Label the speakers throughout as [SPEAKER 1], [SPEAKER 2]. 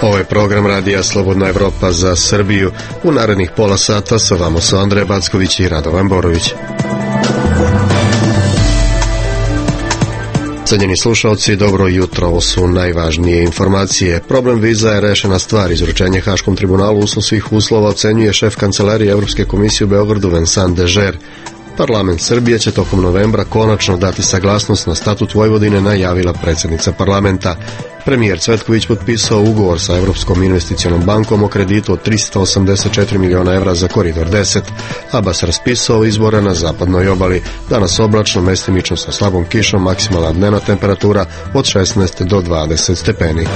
[SPEAKER 1] Ovo je program Radija Slobodna Evropa za Srbiju. U narednih pola sata sa vama su Andreja Backović i Radovan Borović. Cenjeni slušalci, dobro jutro, ovo su najvažnije informacije. Problem viza je rešena stvar. Izručenje Haškom tribunalu uslov svih uslova ocenjuje šef kancelarije Evropske komisije u Beogradu Vincent Dežer. Parlament Srbije će tokom novembra konačno dati saglasnost na statut Vojvodine, najavila predsjednica parlamenta. Premijer Cvetković potpisao ugovor sa Evropskom investicionom bankom o kreditu od 384 miliona evra za koridor 10. Abas raspisao izbore na zapadnoj obali. Danas oblačno, mestimično sa slabom kišom, maksimalna dnevna temperatura od 16 do 20 stepeni.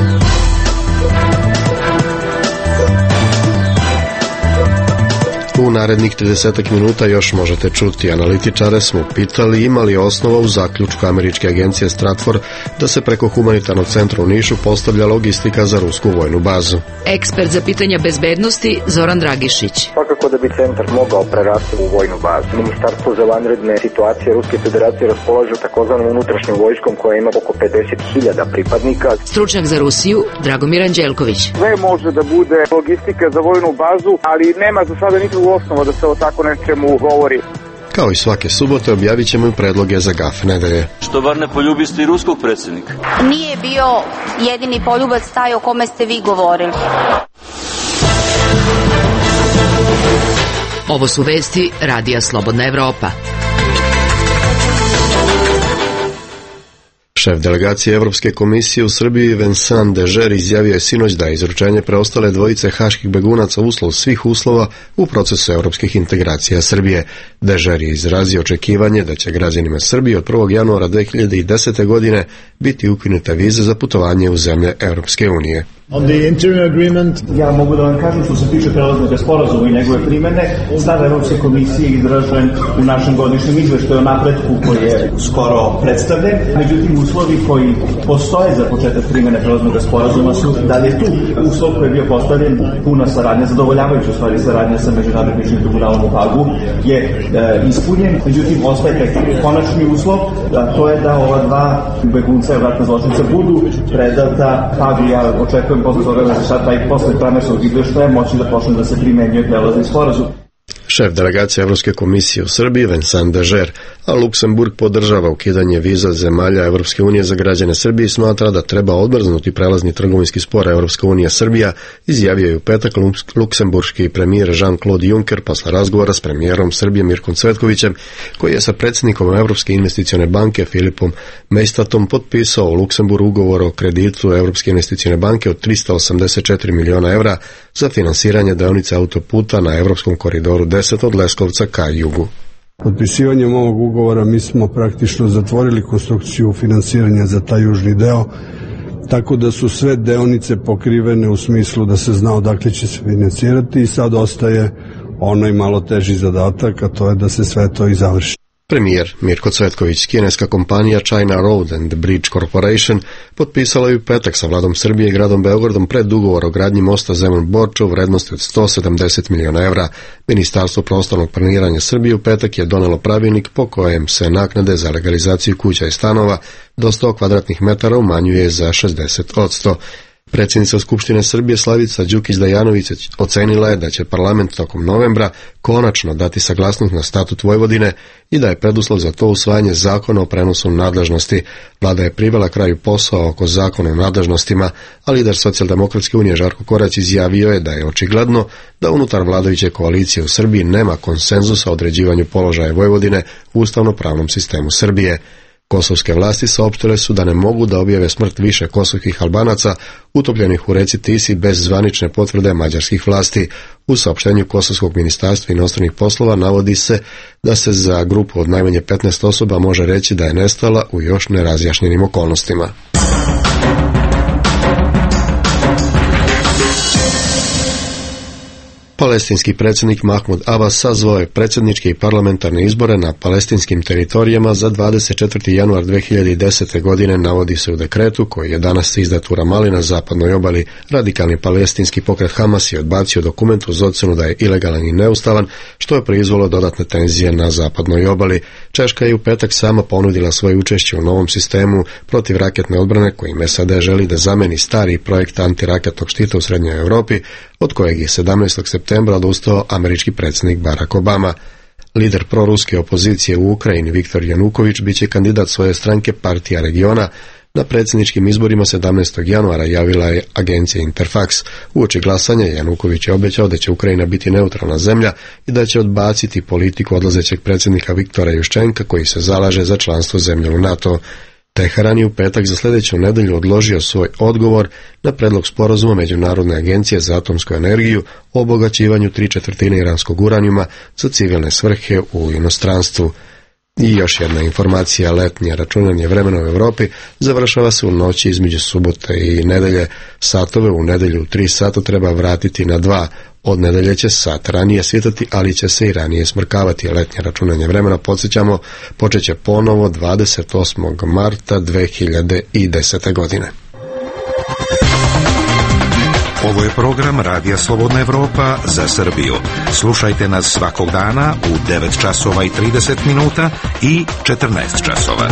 [SPEAKER 1] U narednih 30 minuta još možete čuti. Analitičare smo pitali ima li osnova u zaključku američke agencije Stratfor da se preko humanitarnog centra u Nišu postavlja logistika za rusku vojnu bazu.
[SPEAKER 2] Ekspert za pitanja bezbednosti Zoran Dragišić.
[SPEAKER 3] Svakako da bi centar mogao prerasti u vojnu bazu. Ministarstvo za vanredne situacije Ruske federacije raspolaže takozvanom unutrašnjom vojskom koja ima oko 50.000 pripadnika.
[SPEAKER 2] Stručnjak za Rusiju Dragomir Anđelković.
[SPEAKER 4] Sve može da bude logistika za vojnu bazu, ali nema za sada nikakvu osnova da se o tako nečemu govori.
[SPEAKER 1] Kao i svake subote objavit ćemo i predloge za gaf nedelje.
[SPEAKER 5] Što bar ne poljubiste i ruskog predsjednika?
[SPEAKER 6] Nije bio jedini poljubac taj o kome ste vi govorili.
[SPEAKER 2] Ovo su vesti Radija Slobodna Evropa.
[SPEAKER 1] Šef delegacije Evropske komisije u Srbiji Vincent Dežer izjavio je sinoć da je izručenje preostale dvojice haških begunaca uslov svih uslova u procesu evropskih integracija Srbije. Dežer je izrazio očekivanje da će građanima Srbije od 1. januara 2010. godine biti ukinute vize za putovanje u zemlje Evropske unije.
[SPEAKER 7] Ja mogu da vam kažem što se tiče prelaznog sporazuma i njegove primene, stav Evropske komisije izražen u našem godišnjem izveštaju o napretku koji je skoro predstavljen. Međutim, uslovi koji postoje za početak primene prelaznog sporazuma su da li je tu uslov koji je bio postavljen puna saradnja, zadovoljavajuća stvari saradnja sa Međunarodnim krivičnim tribunalom u Hagu je ispunjen. Međutim, ostaje taj konačni uslov, to je da ova dva begunca i ratna zločinca budu predata Hagu. Ja očekujem posle toga da se sad taj posle pranesnog izveštaja moći da počne da se primenjuje prelazni sporazum.
[SPEAKER 1] Šef delegacije Evropske komisije u Srbiji Vincent Dežer, a Luksemburg podržava ukidanje viza zemalja Evropske unije za građane Srbije i smatra da treba odmrznuti prelazni trgovinski spor Evropska unija Srbija, izjavio je u petak luksemburški premijer Jean-Claude Juncker posle razgovora s premijerom Srbije Mirkom Cvetkovićem, koji je sa predsjednikom Evropske investicione banke Filipom Meistatom potpisao u Luksemburgu ugovor o kreditu Evropske investicione banke od 384 miliona evra za finansiranje deonice autoputa na Evropskom koridoru 10 od Leskovca ka jugu.
[SPEAKER 8] Potpisivanjem ovog ugovora mi smo praktično zatvorili konstrukciju finansiranja za taj južni deo, tako da su sve deonice pokrivene u smislu da se zna odakle će se finansirati i sad ostaje onaj malo teži zadatak, a to je da se sve to i završi.
[SPEAKER 1] Premijer Mirko Cvetković, kineska kompanija China Road and Bridge Corporation, potpisala je u petak sa vladom Srbije i gradom Beogradom predugovor o gradnji mosta Zemun-Borča u vrednosti od 170 miliona evra. Ministarstvo prostornog planiranja Srbije u petak je donelo pravilnik po kojem se naknade za legalizaciju kuća i stanova do 100 kvadratnih metara umanjuje za 60%. Predsjednica Skupštine Srbije Slavica Đukić-Dejanović ocenila je da će parlament tokom novembra konačno dati saglasnost na statut Vojvodine i da je preduslov za to usvajanje zakona o prenosu nadležnosti. Vlada je privela kraju posao oko zakona o nadležnostima, a lider Socijaldemokratske unije Žarko Korać izjavio je da je očigledno da unutar vladajuće koalicije u Srbiji nema konsenzusa o određivanju položaja Vojvodine u ustavno-pravnom sistemu Srbije. Kosovske vlasti saopštile su da ne mogu da objave smrt više kosovskih Albanaca utopljenih u reci Tisi bez zvanične potvrde mađarskih vlasti. U saopštenju Kosovskog ministarstva inostranih poslova navodi se da se za grupu od najmanje 15 osoba može reći da je nestala u još nerazjašnjenim okolnostima. Palestinski predsjednik Mahmud Abbas sazvao je predsjedničke i parlamentarne izbore na palestinskim teritorijama za 24. januar 2010. godine, navodi se u dekretu koji je danas izdat u Ramali na zapadnoj obali. Radikalni palestinski pokret Hamas je odbacio dokument uz ocjenu da je ilegalan i neustavan, što je proizvelo dodatne tenzije na zapadnoj obali. Češka je u petak sama ponudila svoje učešće u novom sistemu protivraketne odbrane kojim SAD želi da zameni stari projekt antiraketnog štita u Srednjoj Europi, od kojeg je 17. septembra odustao američki predsjednik Barack Obama. Lider proruske opozicije u Ukrajini Viktor Januković biće kandidat svoje stranke Partija regiona na predsjedničkim izborima 17. januara, javila je agencija Interfax. Uoči glasanja Januković je obećao da će Ukrajina biti neutralna zemlja i da će odbaciti politiku odlazećeg predsjednika Viktora Juščenka koji se zalaže za članstvo zemlje u NATO. Teheran je u petak za sljedeću nedjelju odložio svoj odgovor na predlog sporazuma Međunarodne agencije za atomsku energiju o obogaćivanju 3/4 iranskog uranijuma za civilne svrhe u inostranstvu. I još jedna informacija, letnje računanje vremena u Europi završava se u noći između subote i nedelje. Satove u nedjelju u 3 sata treba vratiti na 2. Od nedelje će sat ranije svjetati, ali će se i ranije smrkavati. Letnje računanje vremena, podsjećamo, počeće ponovo 28. marta 2010. godine.
[SPEAKER 9] Ovo je program Radija Slobodna Evropa za Srbiju. Slušajte nas svakog dana u 9 časova i 30 minuta i 14 časova.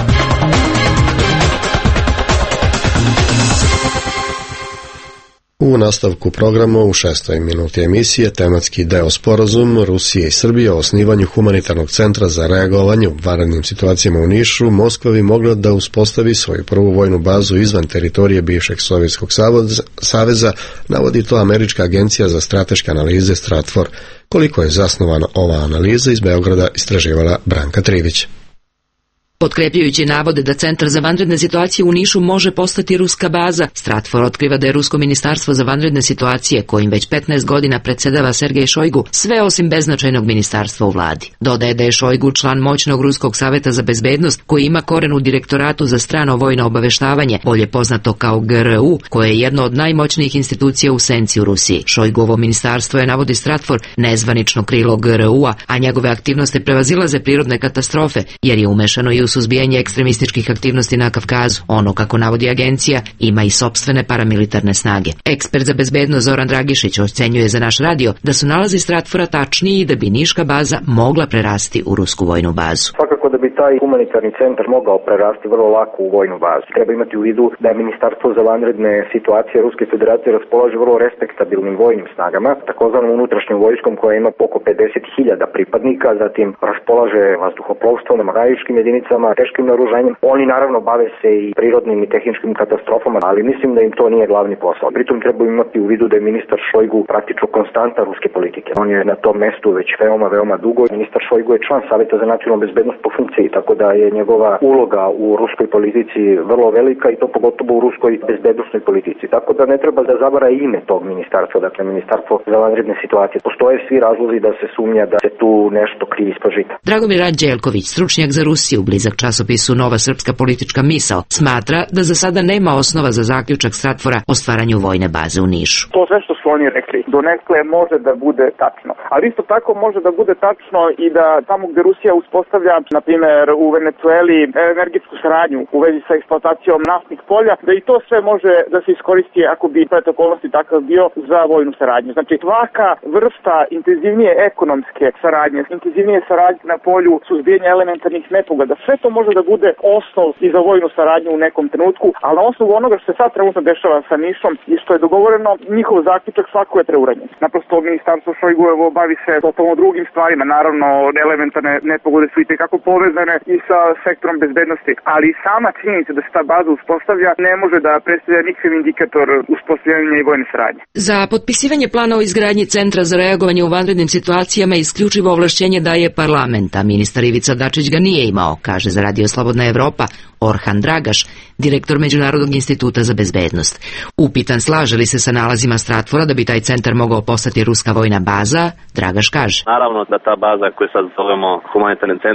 [SPEAKER 1] U nastavku programa u 6. minuti emisije tematski deo sporazum Rusije i Srbije o osnivanju humanitarnog centra za reagovanje u vanrednim situacijama u Nišu. Moskva bi mogla da uspostavi svoju prvu vojnu bazu izvan teritorije bivšeg Sovjetskog saveza, navodi to američka agencija za strateške analize Stratfor. Koliko je zasnovana ova analiza, iz Beograda istraživala Branka Trivić.
[SPEAKER 2] Potkrepljujući navode da Centar za vanredne situacije u Nišu može postati ruska baza, Stratfor otkriva da je Rusko ministarstvo za vanredne situacije, kojim već 15 godina predsjedava Sergej Šojgu, sve osim beznačajnog ministarstva u vladi. Dodaje da je Šojgu član moćnog Ruskog saveta za bezbednost, koji ima koren u Direktoratu za strano vojno obaveštavanje, bolje poznato kao GRU, koje je jedno od najmoćnijih institucija u senci u Rusiji. Šojgovo ministarstvo je, navodi Stratfor, nezvanično krilo GRU-a, a njegove aktivnosti prevazilaze prirodne katastrofe, jer je umešano i u suzbijanje ekstremističkih aktivnosti na Kavkazu. Ono, kako navodi agencija, ima i sopstvene paramilitarne snage. Ekspert za bezbednost Zoran Dragišić ocenjuje za naš radio da su nalazi Stratfora tačniji i da bi niška baza mogla prerasti u rusku vojnu bazu.
[SPEAKER 3] Svakako da bi taj humanitarni centar mogao prerasti vrlo lako u vojnu bazu. Treba imati u vidu da je Ministarstvo za vanredne situacije Ruske federacije raspolaže vrlo respektabilnim vojnim snagama, takozvanom unutrašnjom vojskom koja ima oko 50.000 pripadnika, zatim raspolaže vazduhoplovstvom, namagajuškim jedinicama, teškim naoružanjem. Oni naravno bave se i prirodnim i tehničkim katastrofama, ali mislim da im to nije glavni posao. Pritom treba imati u vidu da je ministar Šojgu praktično konstanta ruske politike. On je na tom mestu već veoma dugo. Ministar Šojgu je član Saveta za nacionalnu bezbednost po funkciji, tako da je njegova uloga u ruskoj politici vrlo velika i to pogotovo u ruskoj bezbednosnoj politici. Tako da ne treba da zabara ime tog ministarstva, dakle Ministarstvo za vanredne situacije. Postoje svi razlozi da se sumnja da se tu nešto krije ispod žita.
[SPEAKER 2] Dragomir Anđelković, stručnjak za Rusiju, blizak časopisu Nova srpska politička misao, smatra da za sada nema osnova za zaključak Stratfora o stvaranju vojne baze u Nišu.
[SPEAKER 4] To sve što su oni rekli donekle može da bude tačno, ali isto tako može da bude tačno i da tamo gde Rusija uspostavlja, na primjer u Venecueli, energetsku saradnju u vezi sa eksploatacijom naftnih polja, da i to sve može da se iskoristi ako bi pred okolnosti takav bio za vojnu saradnju. Znači svaka vrsta intenzivnije ekonomske saradnje, intenzivnije saradnje na polju suzbijanja elementarnih nepogoda, sve to može da bude osnov i za vojnu saradnju u nekom trenutku, ali na osnovu onoga što se sad trenutno dešava sa Nišom i što je dogovoreno, njihov zaključak svako je preuranjen. Naprosto ministarstvo Šojgujevo bavi se totalno drugim stvarima, naravno elementarne nepogode su i tekako povezane i sa sektorom bezbednosti, ali sama činjenica da se ta baza uspostavlja ne može da predstavlja nikakav indikator uspostavljanja i vojne saradnje.
[SPEAKER 2] Za potpisivanje plana o izgradnji Centra za reagovanje u vanrednim situacijama isključivo ovlašćenje daje parlament, a ministar Ivica Dačić ga nije imao, kaže za Radio Slobodna Evropa Orhan Dragaš, direktor Međunarodnog instituta za bezbednost. Upitan slaže li se sa nalazima Stratfora da bi taj centar mogao postati ruska vojna baza, Dragaš kaže.
[SPEAKER 5] Naravno da ta baza koju sad zovemo humanitarni centar je tekako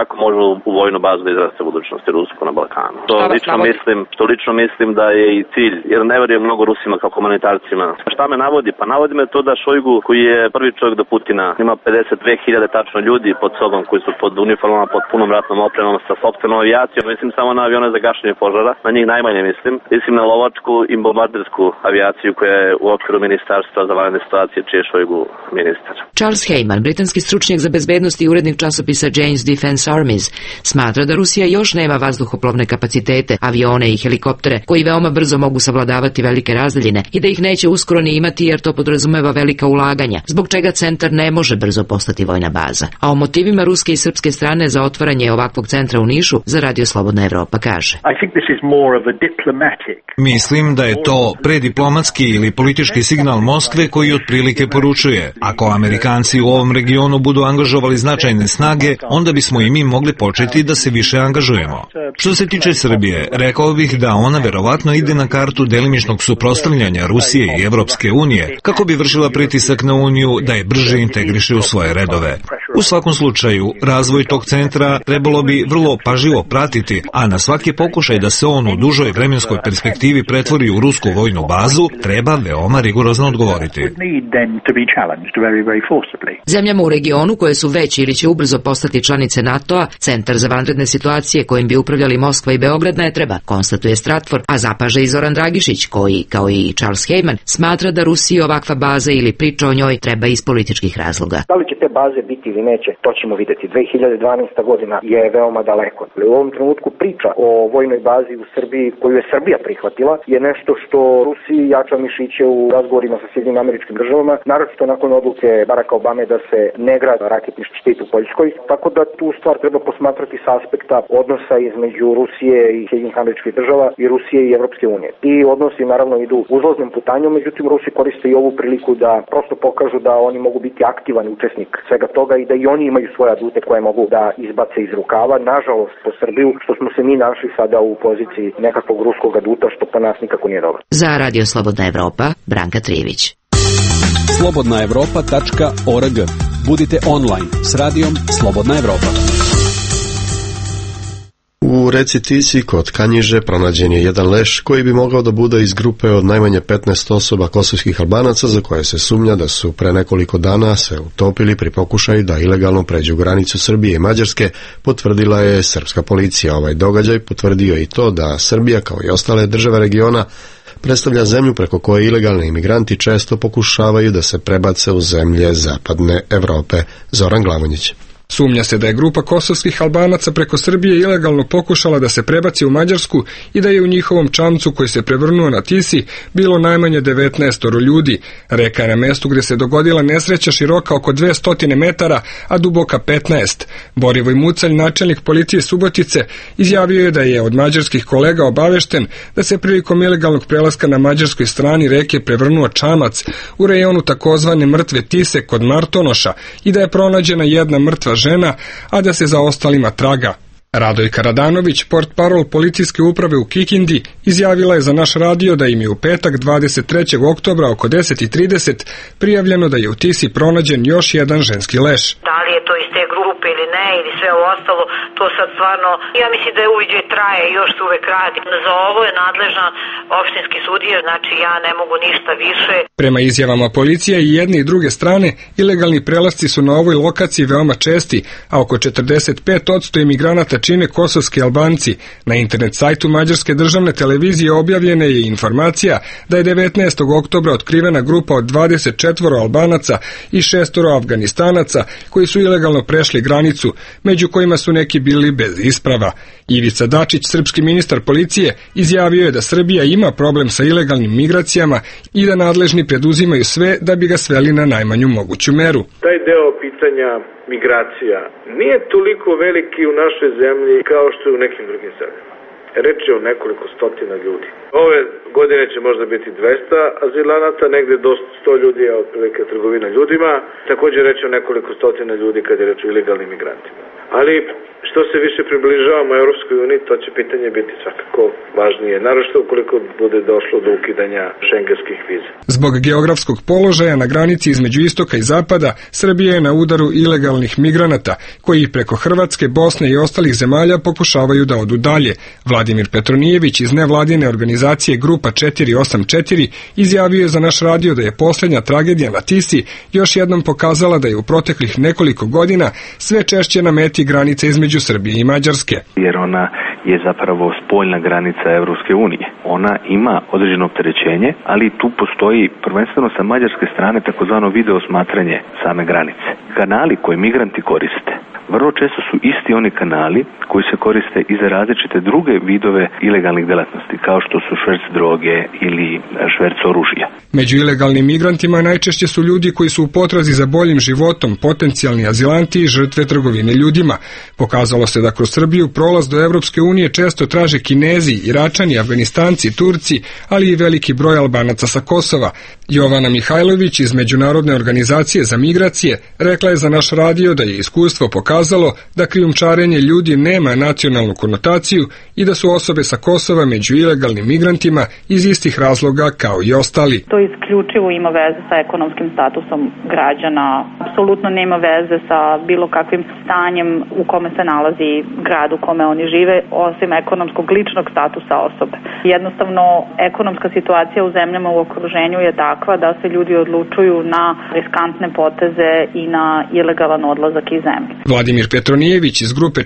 [SPEAKER 10] kako može u vojnu bazu da izraste budućnosti Rusku na Balkanu. Što lično mislim da je i cilj, jer ne verujem mnogo Rusima kao humanitarcima. Šta me navodi? Pa navodi me to da Šojgu, koji je prvi čovjek do Putina, ima 52.000 tačno ljudi pod sobom koji su pod uniformama, pod punom ratnom opremom, sa sopstvenom avijacijom. Mislim samo na avione za gašenje požara, na njih najmanje mislim. Mislim na lovačku i bombardersku avijaciju koja je u okviru Ministarstva za vanredne situacije, čiji je Šojgu ministar.
[SPEAKER 2] Charles Heyman, britanski stručnjak za bezbednost i urednik časopisa Jane's Defense Armies, smatra da Rusija još nema vazduhoplovne kapacitete, avione i helikoptere, koji veoma brzo mogu savladavati velike razdaljine i da ih neće uskoro ni imati jer to podrazumeva velika ulaganja, zbog čega centar ne može brzo postati vojna baza. A o motivima ruske i srpske strane za otvaranje ovakvog centra u Nišu za Radio Slobodna Evropa kaže:
[SPEAKER 11] Mislim da je to prediplomatski ili politički signal Moskve koji otprilike poručuje: ako Amerikanci u ovom regionu budu angažovali značajne snage, onda bismo i mi mogli početi da se više angažujemo. Što se tiče Srbije, rekao bih da ona verovatno ide na kartu delimičnog suprotstavljanja Rusije i Evropske unije, kako bi vršila pritisak na Uniju da je brže integriše u svoje redove. U svakom slučaju, razvoj tog centra trebalo bi vrlo pažljivo pratiti, a na svaki pokušaj da se on u dužoj vremenskoj perspektivi pretvori u rusku vojnu bazu, treba veoma rigorozno odgovoriti.
[SPEAKER 2] Zemljama u regionu, koje su već ili će ubrzo postati članice NATO-a, centar za vanredne situacije kojim bi upravljali Moskva i Beograd ne treba, konstatuje Stratford, a zapaže i Zoran Dragišić, koji, kao i Charles Heyman, smatra da Rusiji ovakva baza ili priča o njoj treba iz političkih razloga.
[SPEAKER 3] Da li će te baze biti ili neće, to ćemo videti. 2012. godina je veoma daleko. U ovom trenutku priča o vojnoj bazi u Srbiji, koju je Srbija prihvatila, je nešto što Rusiji jača mišiće u razgovorima sa Sjedinjenim Američkim Državama, naročito nakon odluke Baracka Obame da se ne gradi raketni štit u Poljskoj, tako da tu stvar treba posmatrati sa aspekta odnosa između Rusije i Sjedinjenih Američkih Država i Rusije i Evropske unije. I odnosi naravno idu uzlaznom putanjom, međutim Rusi koriste i ovu priliku da prosto pokažu da oni mogu biti aktivan učesnik svega toga i da i oni imaju svoje adute koje mogu da izbace iz rukava. Nažalost, po Srbiju, što smo se mi našli sada u poziciji nekakvog ruskog aduta, što po nas nikako nije dobro.
[SPEAKER 2] Za Radio Slobodna Evropa, Branka Trivić.
[SPEAKER 12] slobodnaevropa.org. Budite online s radijom Slobodna Evropa.
[SPEAKER 1] U reci Tisi kod Kanjiže pronađen je jedan leš koji bi mogao da bude iz grupe od najmanje 15 osoba kosovskih Albanaca za koje se sumnja da su pre nekoliko dana se utopili pri pokušaju da ilegalno pređu granicu Srbije i Mađarske, potvrdila je srpska policija. Ovaj događaj potvrdio i to da Srbija, kao i ostale države regiona, predstavlja zemlju preko koje ilegalni imigranti često pokušavaju da se prebace u zemlje zapadne Evrope. Zoran Glavonjić.
[SPEAKER 13] Sumnja se da je grupa kosovskih Albanaca preko Srbije ilegalno pokušala da se prebaci u Mađarsku i da je u njihovom čamcu koji se prevrnuo na Tisi bilo najmanje 19 ljudi. Reka je na mestu gde se dogodila nesreća široka oko 200 metara, a duboka 15. Borivoj Mucalj, načelnik policije Subotice, izjavio je da je od mađarskih kolega obavešten da se prilikom ilegalnog prelaska na mađarskoj strani reke prevrnuo čamac u rejonu takozvane mrtve Tise kod Martonoša i da je pronađena jedna mrtva žena, a da se za ostalima traga. Radojka Radanović, portparol policijske uprave u Kikindi, izjavila je za naš radio da im je u petak 23. oktobra oko 10:30 prijavljeno da je u Tisi pronađen još jedan ženski leš.
[SPEAKER 14] Da li je to iz te grupe ili ne, ili sve ovo ostalo, to sad stvarno, ja mislim da je uviđaj traje i još se uvek radi. Za ovo je nadležna opštinski sudija, znači ja ne mogu ništa više. Prema izjavama policije i jedne i druge strane, ilegalni prelasci su na ovoj lokaciji veoma česti, a oko 45% imigranata čine kosovski Albanci. Na internet sajtu Mađarske državne televizije objavljena je informacija da je 19. oktobra otkrivena grupa od 24 Albanaca i 6 Afganistanaca koji su ilegalno prešli granicu, među kojima su neki bili bez isprava. Ivica Dačić, srpski ministar policije, izjavio je da Srbija ima problem sa ilegalnim migracijama i da nadležni preduzimaju sve da bi ga sveli na najmanju moguću meru.
[SPEAKER 15] Taj deo pitanja migracija nije toliko veliki u našoj zemlji kao što je u nekim drugim zemljama. Reč je o nekoliko stotina ljudi. Ove godine će možda biti 200 azilanata, negde do 100 ljudi, a otprilike trgovina ljudima. Također reći o nekoliko stotina ljudi kad je reč o ilegalnim migrantima. Ali što se više približavamo Evropskoj uniji, to će pitanje biti svakako važnije, naročito ukoliko bude došlo do ukidanja šengenskih viza.
[SPEAKER 13] Zbog geografskog položaja na granici između istoka i zapada, Srbija je na udaru ilegalnih migranata, koji preko Hrvatske, Bosne i ostalih zemalja pokušavaju da odu dalje. Vladimir Petronijević iz nevladine organizacije Grupa 484 izjavio je za naš radio da je posljednja tragedija na Tisi još jednom pokazala da je u proteklih nekoliko godina sve češće na meti granice između Srbije i Mađarske.
[SPEAKER 16] Jer ona je zapravo spoljna granica Evropske unije. Ona ima određeno opterećenje, ali tu postoji prvenstveno sa mađarske strane takozvano video smatranje same granice. Kanali koje migranti koriste vrlo često su isti oni kanali koji se koriste i za različite druge vidove ilegalnih delatnosti, kao što su šverc droge ili šverc oružja.
[SPEAKER 13] Među ilegalnim migrantima najčešće su ljudi koji su u potrazi za boljim životom, potencijalni azilanti i žrtve trgovine ljudima. Pokazalo se da kroz Srbiju prolaz do Evropske unije često traže Kinezi, Iračani, Afganistanci, Turci, ali i veliki broj Albanaca sa Kosova. Jovana Mihajlović iz Međunarodne organizacije za migracije rekla je za naš radio da je iskustvo pokazalo da krijumčarenje ljudi nema nacionalnu konotaciju i da su osobe sa Kosova među ilegalnim migrantima iz istih razloga kao i ostali.
[SPEAKER 17] To isključivo ima veze sa ekonomskim statusom građana, apsolutno nema veze sa bilo kakvim stanjem u kome se nalazi grad u kome oni žive, osim ekonomskog ličnog statusa osobe. Jednostavno, ekonomska situacija u zemljama u okruženju je takva da se ljudi odlučuju na riskantne poteze i na ilegalan odlazak iz zemlje.
[SPEAKER 13] Vladimir Petronijević iz grupe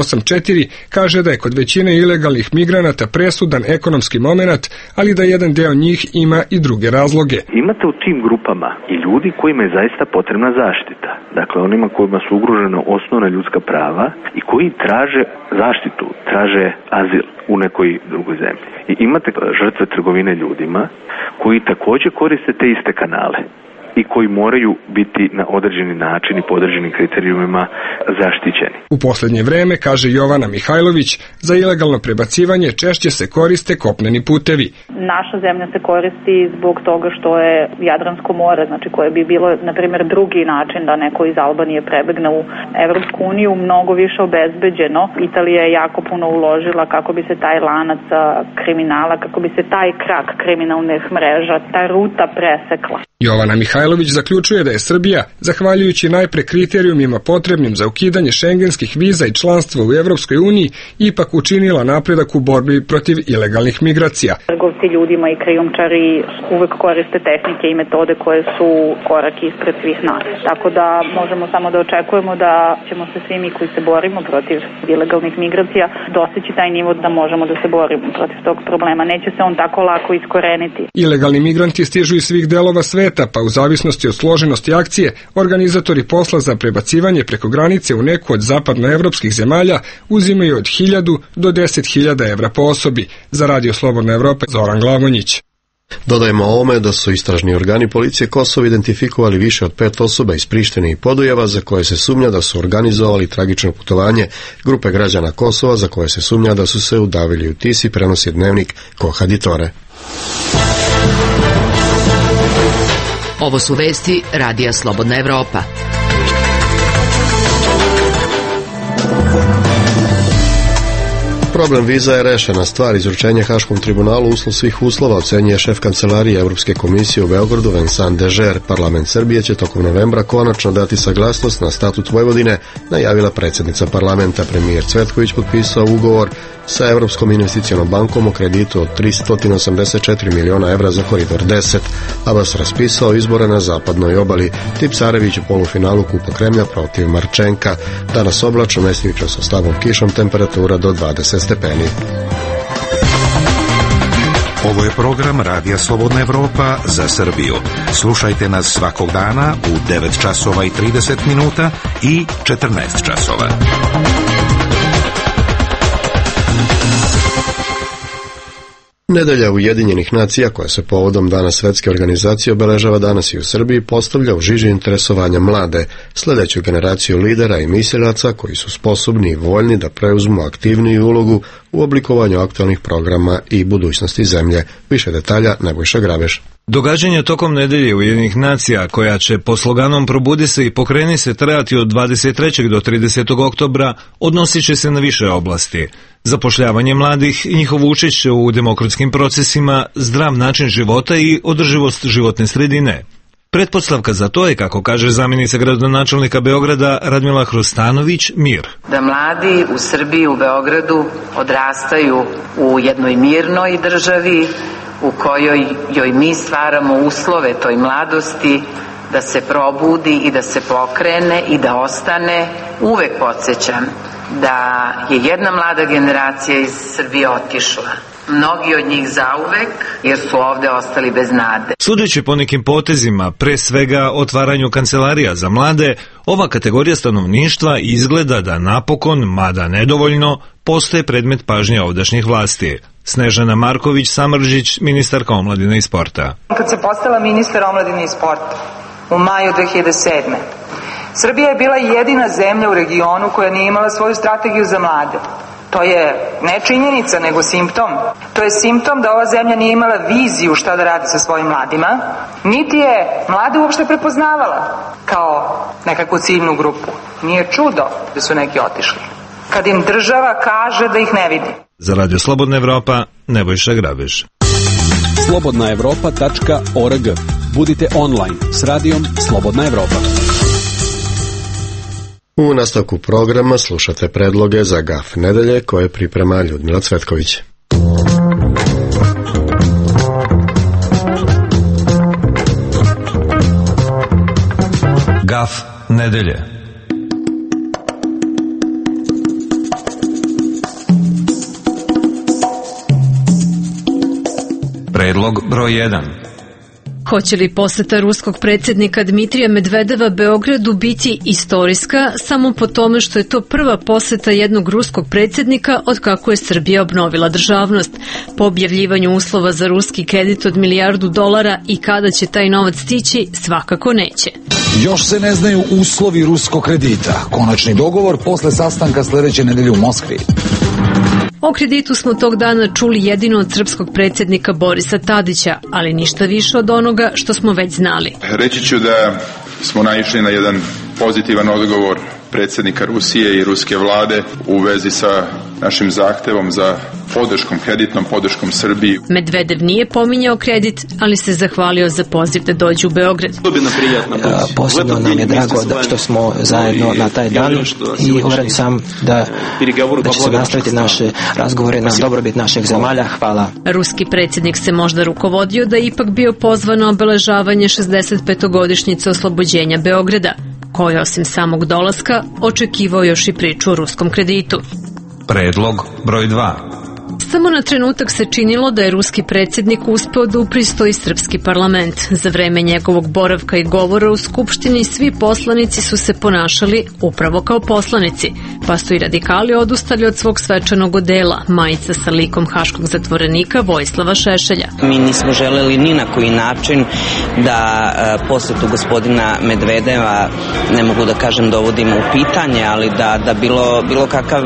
[SPEAKER 13] 484 kaže da je kod većine ilegalnih migranata presudan ekonomski momenat, ali da jedan deo njih ima i druge razloge.
[SPEAKER 16] Imate u tim grupama i ljudi kojima je zaista potrebna zaštita. Dakle, onima kojima su ugrožena osnovna ljudska prava i koji traže zaštitu, traže azil u nekoj drugoj zemlji. I imate žrtve trgovine ljudima koji također koriste te iste kanale i koji moraju biti na određeni način i po određenim kriterijumima zaštićeni.
[SPEAKER 13] U posljednje vreme, kaže Jovana Mihajlović, za ilegalno prebacivanje češće se koriste kopneni putevi.
[SPEAKER 17] Naša zemlja se koristi zbog toga što je Jadransko more, znači koje bi bilo, na primjer, drugi način da neko iz Albanije prebegne u Evropsku uniju, mnogo više obezbeđeno. Italija je jako puno uložila kako bi se taj lanac kriminala, kako bi se taj krak kriminalnih mreža, ta ruta presekla.
[SPEAKER 13] Jovana Mihajlović zaključuje da je Srbija, zahvaljujući najpre kriterijumima potrebnim za ukidanje šengenskih viza i članstva u Evropskoj uniji, ipak učinila napredak u borbi protiv ilegalnih migracija.
[SPEAKER 17] Trgovci ljudima i krijumčari uvek koriste tehnike i metode koje su korak ispred svih nas. Tako da možemo samo da očekujemo da ćemo se svi mi koji se borimo protiv ilegalnih migracija dostići taj nivo da možemo da se borimo protiv tog problema. Neće se on tako lako iskoreniti.
[SPEAKER 13] Ilegalni migranti stižu iz svih delova sveta, pa u zavisnosti od složenosti akcije, organizatori posla za prebacivanje preko granice u neku od zapadnoevropskih zemalja uzimaju od 1000 do 10.000 evra po osobi. Za Radio Slobodna Evropa, Zoran Glavonjić.
[SPEAKER 1] Dodajemo ovome da su istražni organi policije Kosova identifikovali više od 5 osoba iz Prištine i Podujeva za koje se sumnja da su organizovali tragično putovanje grupe građana Kosova za koje se sumnja da su se udavili u Tisi, prenosi dnevnik Kohaditore.
[SPEAKER 2] Ovo su vesti Radija Slobodna Evropa.
[SPEAKER 1] Problem viza je rešena stvar. Izručenje Haškom tribunalu uslov svih uslova, ocenjuje šef kancelarije Evropske komisije u Beogradu Vincent Dežer. Parlament Srbije će tokom novembra konačno dati saglasnost na statut Vojvodine, najavila predsjednica parlamenta. Premijer Cvetković potpisao ugovor sa Evropskom investicionom bankom o kreditu od 384 miliona evra za koridor 10. Abbas raspisao izbore na zapadnoj obali. Tipsarević u polufinalu Kupa Kremlja protiv Marčenka. Danas oblačno, mestimično sa slabom kišom, temperatura do 20 stepeni.
[SPEAKER 9] Ovo je program Radija Slobodna Evropa za Srbiju. Slušajte nas svakog dana u 9 časova i 30 minuta i 14 časova.
[SPEAKER 1] Nedelja Ujedinjenih nacija, koja se povodom Dana Svetske organizacije obeležava danas i u Srbiji, postavlja u žiži interesovanja mlade, sljedeću generaciju lidera i mislilaca koji su sposobni i voljni da preuzmu aktivniju ulogu u oblikovanju aktualnih programa i budućnosti zemlje. Više detalja Nebojša Grabeš.
[SPEAKER 11] Događanja tokom nedelje Ujedinjenih nacija, koja će po sloganom Probudi se i pokreni se trajati od 23. do 30. oktobra, odnosit će se na više oblasti. Zapošljavanje mladih, njihovo učešće u demokratskim procesima, zdrav način života i održivost životne sredine. Pretpostavka za to je, kako kaže zamjenica gradonačelnika Beograda Radmila Hrustanović, mir.
[SPEAKER 18] Da mladi u Srbiji, u Beogradu odrastaju u jednoj mirnoj državi u kojoj joj mi stvaramo uslove toj mladosti da se probudi i da se pokrene i da ostane. Uvek podsjećam da je jedna mlada generacija iz Srbije otišla. Mnogi od njih zauvek, jer su ovde ostali bez nade.
[SPEAKER 11] Sudeći po nekim potezima, pre svega otvaranju kancelarija za mlade, ova kategorija stanovništva izgleda da napokon, mada nedovoljno, postaje predmet pažnje ovdašnjih vlasti. Snežana Marković-Samrđić, ministarka omladine i sporta.
[SPEAKER 19] Kad se postala ministar omladine i sporta u maju 2007. Srbija je bila jedina zemlja u regionu koja nije imala svoju strategiju za mlade. To je ne činjenica, nego simptom. To je simptom da ova zemlja nije imala viziju šta da radi sa svojim mladima, niti je mlade uopšte prepoznavala kao nekakvu ciljnu grupu. Nije čudo da su neki otišli, kad im država kaže da ih ne vidi.
[SPEAKER 11] Za Radio Slobodna Evropa, Nebojša Grabeš.
[SPEAKER 12] slobodnaevropa.org. Budite online s radijom Slobodna Evropa.
[SPEAKER 1] U nastavku programa slušate predloge za GAF nedelje koje priprema Ljudmila Cvetković.
[SPEAKER 11] GAF nedelje. Predlog broj 1.
[SPEAKER 20] Hoće li poseta ruskog predsjednika Dmitrija Medvedeva Beogradu biti istorijska samo po tome što je to prva poseta jednog ruskog predsjednika od kako je Srbija obnovila državnost? Po objavljivanju uslova za ruski kredit od $1 milijardu i kada će taj novac stići, svakako neće.
[SPEAKER 21] Još se ne znaju uslovi ruskog kredita. Konačni dogovor posle sastanka sledeće nedelje u Moskvi.
[SPEAKER 20] O kreditu smo tog dana čuli jedino od srpskog predsjednika Borisa Tadića, ali ništa više od onoga što smo već znali.
[SPEAKER 22] Reći ću da smo naišli na jedan pozitivan odgovor predsjednika Rusije i ruske vlade u vezi sa našim zahtevom za kreditnom podrškom Srbiji.
[SPEAKER 20] Medvedev nije pominjao kredit, ali se zahvalio za poziv da dođe u Beograd.
[SPEAKER 23] Posebno nam je drago što smo zajedno na taj dan i uveren sam da će se nastaviti naše razgovore na dobrobit naših zemalja. Hvala.
[SPEAKER 20] Ruski predsjednik se možda rukovodio da je ipak bio pozvan na obeležavanje 65. oslobođenja Beograda, koji osim samog dolaska očekivao još i priču o ruskom kreditu.
[SPEAKER 11] Predlog broj 2.
[SPEAKER 20] Samo na trenutak se činilo da je ruski predsjednik uspeo da upristoji srpski parlament. Za vreme njegovog boravka i govora u Skupštini svi poslanici su se ponašali upravo kao poslanici, pa su i radikali odustali od svog svečanog odela, majica sa likom haškog zatvorenika Vojislava Šešelja.
[SPEAKER 24] Mi nismo želeli ni na koji način da posetu gospodina Medvedeva, ne mogu da kažem dovodimo u pitanje, ali da bilo kakav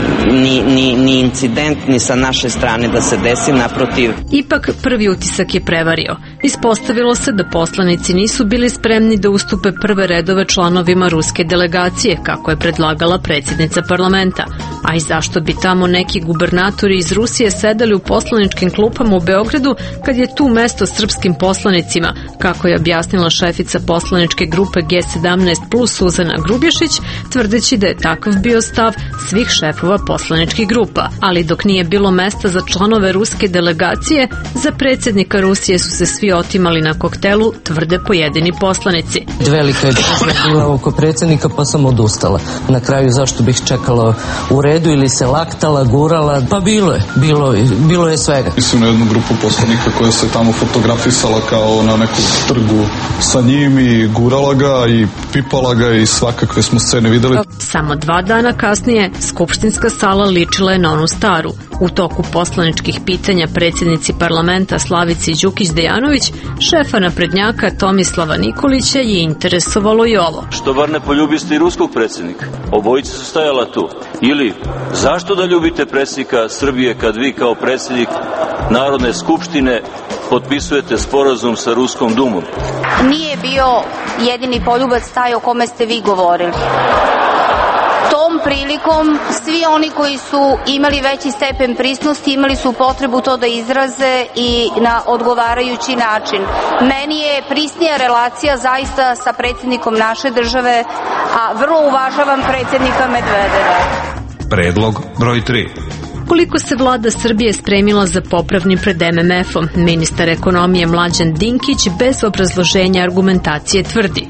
[SPEAKER 24] ni incident, ni sa naše strane da se desi, naprotiv.
[SPEAKER 20] Ipak prvi utisak je prevario. Ispostavilo se da poslanici nisu bili spremni da ustupe prve redove članovima ruske delegacije, kako je predlagala predsjednica parlamenta. A i zašto bi tamo neki gubernatori iz Rusije sedali u poslaničkim klupama u Beogradu, kad je tu mesto srpskim poslanicima, kako je objasnila šefica poslaničke grupe G17 plus Suzana Grubješić, tvrdeći da je takav bio stav svih šefova poslaničkih grupa. Ali dok nije bilo mesta za članove ruske delegacije, za predsjednika Rusije su se svi otimali na koktelu, tvrde pojedini poslanici.
[SPEAKER 23] Velika je bila oko predsjednika, pa sam odustala. Na kraju zašto bih čekala u redu ili se laktala, gurala, pa bilo je svega.
[SPEAKER 25] Mislim na jednu grupu poslanika koja se tamo fotografisala kao na nekom trgu sa njim i gurala ga i pipala ga i svakakve smo scene videli.
[SPEAKER 20] Samo 2 dana kasnije skupštinska sala ličila je na onu staru. U toku poslaničkih pitanja predsjednici parlamenta Slavici Đukić-Dejanović, šefa naprednjaka Tomislava Nikolića je interesovalo i ovo.
[SPEAKER 5] Što bar ne poljubiste i ruskog predsjednika? Obojica su stajala tu. Ili, zašto da ljubite predsjednika Srbije kad vi kao predsjednik Narodne skupštine potpisujete sporazum sa Ruskom dumom?
[SPEAKER 4] Nije bio jedini poljubac taj o kome ste vi govorili. Tom prilikom svi oni koji su imali veći stepen prisnosti imali su potrebu to da izraze i na odgovarajući način. Meni je prisnija relacija zaista sa predsjednikom naše države, a vrlo uvažavam predsjednika Medvedeva.
[SPEAKER 11] Predlog broj 3.
[SPEAKER 20] Koliko se vlada Srbije spremila za popravni pred MMF-om, ministar ekonomije Mlađan Dinkić bez obrazloženja argumentacije tvrdi.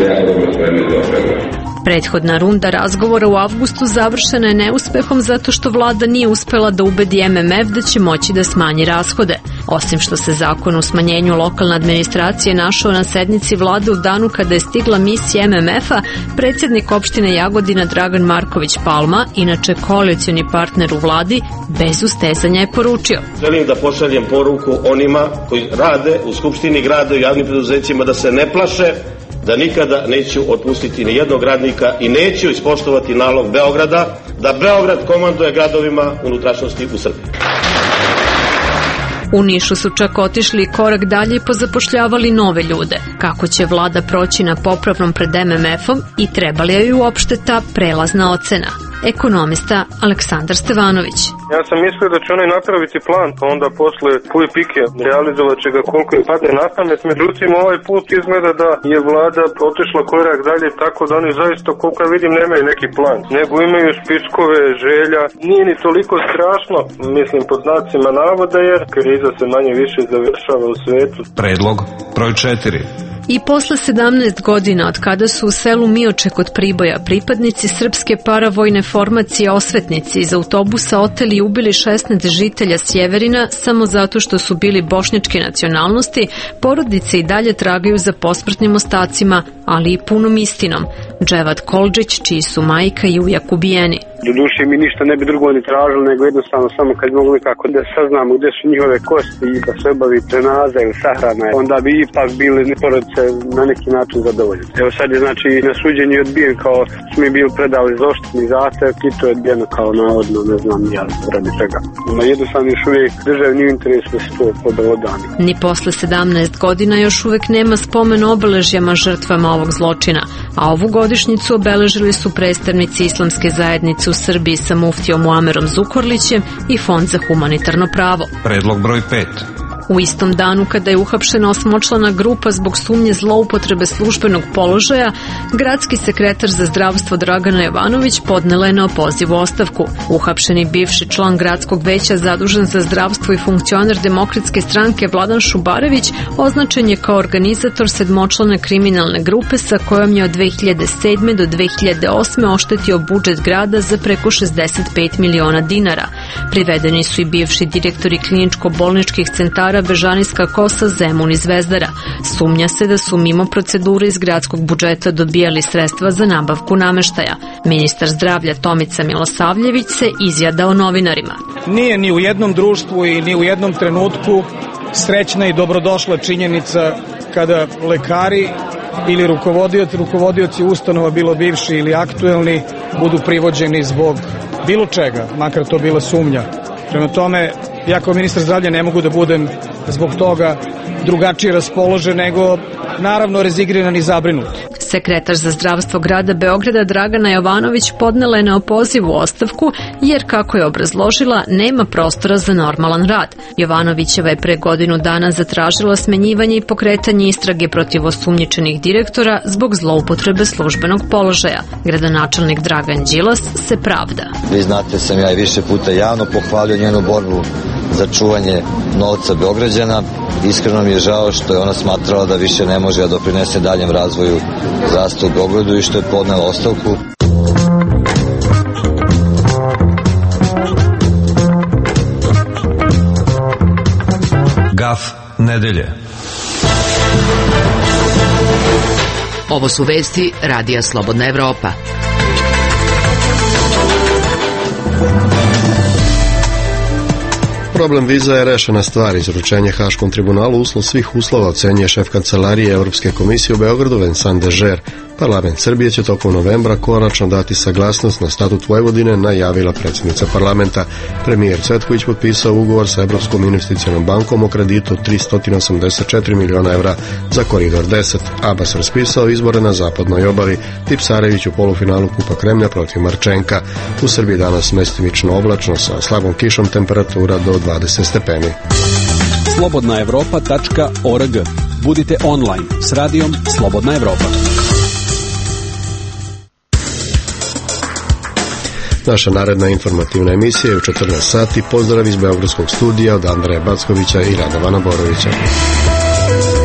[SPEAKER 20] Prethodna runda razgovora u avgustu završena je neuspehom zato što vlada nije uspela da ubedi MMF da će moći da smanji rashode. Osim što se zakon o smanjenju lokalne administracije našao na sednici vlade u danu kada je stigla misija MMF-a, predsjednik opštine Jagodina Dragan Marković Palma, inače koalicioni partner u vladi, bez ustezanja je poručio.
[SPEAKER 6] Želim da pošaljem poruku onima koji rade u Skupštini grada i javnim preduzećima da se ne plaše, da nikada neću otpustiti ni jednog radnika i neću ispoštovati nalog Beograda da Beograd komanduje gradovima unutrašnjosti u Srbiji.
[SPEAKER 20] U Nišu su čak otišli korak dalje i pozapošljavali nove ljude. Kako će vlada proći na popravnom pred MMF-om i treba li joj uopšte ta prelazna ocena? Ekonomista Aleksandar Stevanović.
[SPEAKER 7] Ja sam mislio da će oni napraviti plan, pa onda posle puj pike realizovat će ga koliko je pade na pamet. Međutim, ovaj put izgleda da je vlada otišla korak dalje, tako da oni zaista, koliko vidim, nemaju neki plan, nego imaju spiskove želja. Nije ni toliko strašno, mislim pod znacima navoda, jer kriza se manje više završava u svetu.
[SPEAKER 11] Predlog broj 4.
[SPEAKER 20] I posle 17 godina od kada su u selu Mioče kod Priboja pripadnici srpske paravojne formacije Osvetnici iz autobusa oteli i ubili 16 žitelja Sjeverina samo zato što su bili bošnjačke nacionalnosti, porodice i dalje tragaju za posmrtnim ostacima, ali i punom istinom. Dževad Koldžić, čiji su majka i ujak ubijeni.
[SPEAKER 8] Do duše mi ništa ne bi drugo ni tražili, nego jednostavno samo kad mogu nekako da saznamo gdje su njihove kosti i da se obavi trenaza ili sahrana, onda bi ipak bili porodice na neki način zadovoljeni. Evo sad je znači na suđenju odbijen kao smo mi bili predali zaštitni zahtev i to je odbijeno kao navodno, ne znam ja radi čega. Ma jednostavno još uvijek državni interes da se to podvodani.
[SPEAKER 20] Ni posle 17 godina još uvijek nema spomen obeležjama žrtvama ovog zločina, a ovu godišnjicu obeležili su predstavnici islamske zajednice u Srbiji sa muftijom Muamerom Zukorlićem i Fond za humanitarno pravo.
[SPEAKER 11] Predlog broj 5.
[SPEAKER 20] U istom danu kada je uhapšena osmočlana grupa zbog sumnje zloupotrebe službenog položaja, gradski sekretar za zdravstvo Dragana Jovanović podnela je na opoziv ostavku. Uhapšeni bivši član gradskog veća zadužen za zdravstvo i funkcioner Demokratske stranke Vladan Šubarević označen je kao organizator sedmočlane kriminalne grupe sa kojom je od 2007. do 2008. oštetio budžet grada za preko 65 miliona dinara. Privedeni su i bivši direktori kliničko-bolničkih centara Bežanijska Kosa, Zemun i Zvezdara. Sumnja se da su mimo procedure iz gradskog budžeta dobijali sredstva za nabavku nameštaja. Ministar zdravlja Tomica Milosavljević se izjadao novinarima.
[SPEAKER 10] Nije ni u jednom društvu i ni u jednom trenutku srećna i dobrodošla činjenica kada lekari ili rukovodioci ustanova, bilo bivši ili aktuelni, budu privođeni zbog bilo čega, makar to bila sumnja. Prema tome, ja kao ministar zdravlja ne mogu da budem zbog toga drugačije raspoložen, nego naravno rezigriran i zabrinut.
[SPEAKER 20] Sekretar za zdravstvo grada Beograda Dragana Jovanović podnela je na opozivu ostavku jer, kako je obrazložila, nema prostora za normalan rad. Jovanovićeva je pre godinu dana zatražila smenjivanje i pokretanje istrage protiv osumnjičenih direktora zbog zloupotrebe službenog položaja. Gradonačelnik Dragan Đilas se pravda.
[SPEAKER 26] Vi znate, sam ja i više puta javno pohvalio njenu borbu za čuvanje novca Beograđana. Iskreno mi je žao što je ona smatrala da više ne može da doprinese daljem razvoju zdravstva u Beogradu i što je podnela ostavku.
[SPEAKER 11] Gaf nedelje.
[SPEAKER 2] Ovo su vesti Radija Slobodna Evropa.
[SPEAKER 1] Problem viza je rešena stvar. Izručenje Haškom tribunalu uslov svih uslova, ocenjuje šef kancelarije Evropske komisije u Beogradu Vincent Dežer. Parlament Srbije će tokom novembra konačno dati saglasnost na statut Vojvodine, najavila predsjednica parlamenta. Premijer Cvetković potpisao ugovor sa Evropskom investicionom bankom o kreditu od 384 miliona evra za koridor 10. Abas raspisao izbore na zapadnoj obali. Tipsarević u polufinalu Kupa Kremlja protiv Marčenka. U Srbiji danas mestimično oblačno sa slabom kišom, temperatura do 20 stepeni.
[SPEAKER 12] slobodnaevropa.org. Budite online s radijom Slobodna Evropa.
[SPEAKER 1] Naša naredna informativna emisija je u 14 sati. Pozdrav iz Beogradskog studija od Andreja Backovića i Radovana Borovića.